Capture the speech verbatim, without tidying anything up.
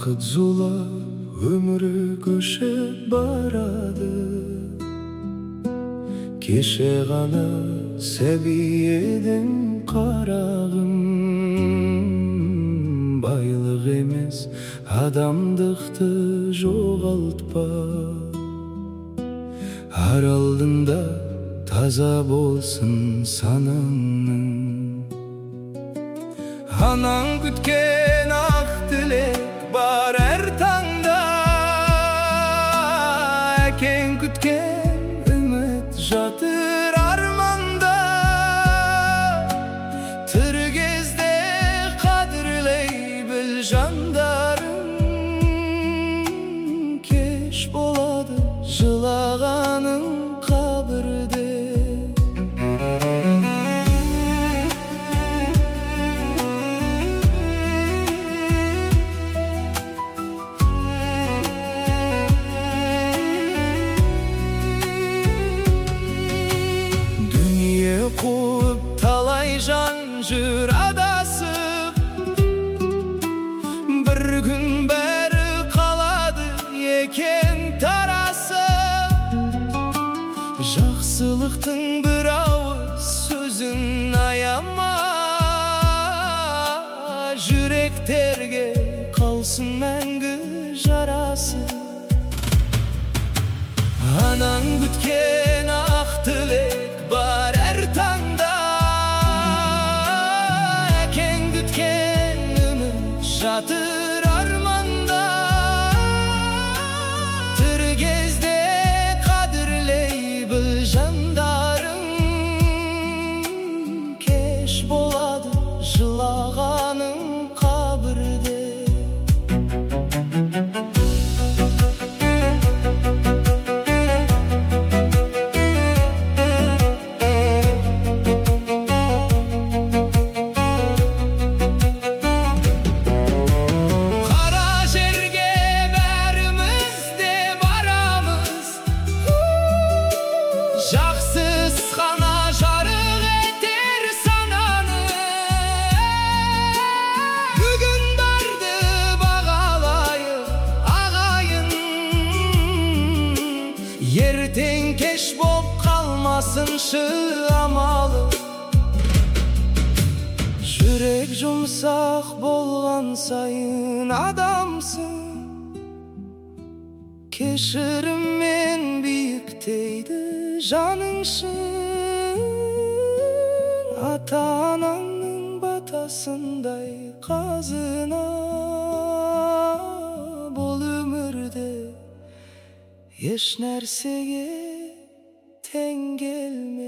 Vakit zulap ömrü köşe barады. Кеше ғана сәби едім қарағым. Байлық емес адамдықты жоғалтпа. Ар алдында таза болсын санаңның. Анаң күткен ақ тілек бар әр таңда. Әкең күткен үміт жатыр арманда. Тірі кезде қадірлей біл жандарың. Кеш болады жылағаның қабірде. Қуып талай жан жүр адасып. Бір күн бәрі қалады екен тарасып. Жақсылықтың бір ауыз сөзін аяма. Жүректерге қалсын мәңгі жарасы. Анаң күткен ақ тілек бар әр таңда. Әкең күткен үміт жатыр арманда. Тірі кезде қадірлей біл жандарың. Кеш болады жылағаның қабірде. Жақсыз ғана жарық етер сананы. Бүгін барды бағалайық ағайын. Ертең кеш боп қалмасыншы амалы. Жүрек жұмсақ болған сайын адамсың. Кешіріммен биіктейді жаныңшын. Ата-анаңның батасындай қазына. Бұл өмірде еш нәрсеге тең келмейді.